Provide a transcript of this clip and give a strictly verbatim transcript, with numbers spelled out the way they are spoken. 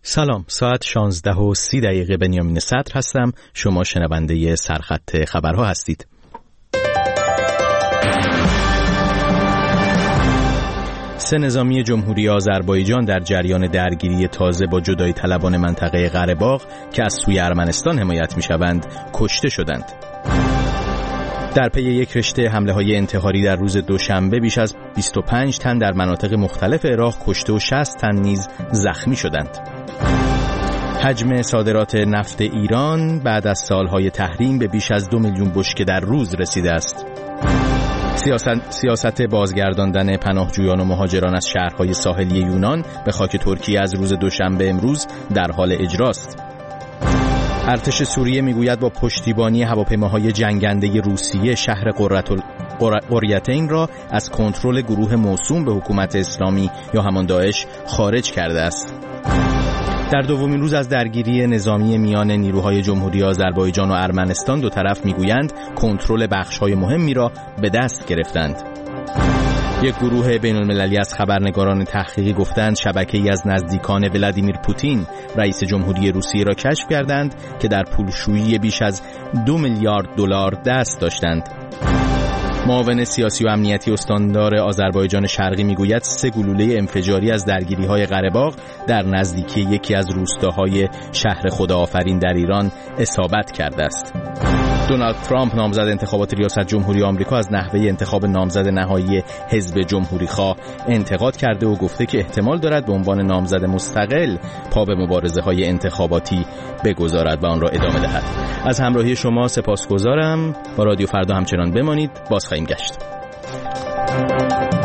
سلام، ساعت شانزده و سی دقیقه. بنیامین صدر هستم. شما شنونده سرخط خبرها هستید. سه نظامی جمهوری آذربایجان در جریان درگیری تازه با جدایی طلبان منطقه قره باغ که از سوی ارمنستان حمایت می‌شوند کشته شدند. در پی یک رشته حمله‌های انتحاری در روز دوشنبه بیش از بیست و پنج تن در مناطق مختلف عراق کشته و شصت تن نیز زخمی شدند. حجم صادرات نفت ایران بعد از سالهای تحریم به بیش از دو میلیون بشکه در روز رسیده است. سیاست, سیاست بازگرداندن پناهجویان و مهاجران از شهرهای ساحلی یونان به خاک ترکیه از روز دوشنبه امروز در حال اجراست. ارتش سوریه میگوید با پشتیبانی هواپیماهای جنگنده روسیه شهر قریتین را از کنترل گروه موسوم به حکومت اسلامی یا همان داعش خارج کرده است. در دومین روز از درگیری نظامی میان نیروهای جمهوری آذربایجان و ارمنستان دو طرف میگویند کنترل بخش‌های مهمی را به دست گرفتند. یک گروه بین‌المللی از خبرنگاران تحقیقی گفتند شبکه‌ای از نزدیکان ولادیمیر پوتین رئیس جمهوری روسیه را کشف کردند که در پولشویی بیش از دو میلیارد دلار دست داشتند. معاون سیاسی و امنیتی استاندار آذربایجان شرقی میگوید سه گلوله انفجاری از درگیری‌های قره باغ در نزدیکی یکی از روستاهای شهر خداآفرین در ایران اصابت کرده است. دونالد ترامپ نامزد انتخابات ریاست جمهوری آمریکا از نحوه انتخاب نامزد نهایی حزب جمهوری‌خواه انتقاد کرده و گفته که احتمال دارد به عنوان نامزد مستقل پا به مبارزه‌های انتخاباتی بگذارد و آن را ادامه دهد. از همراهی شما سپاسگزارم. با رادیو فردا همچنان بمانید. باز خواهیم گشت.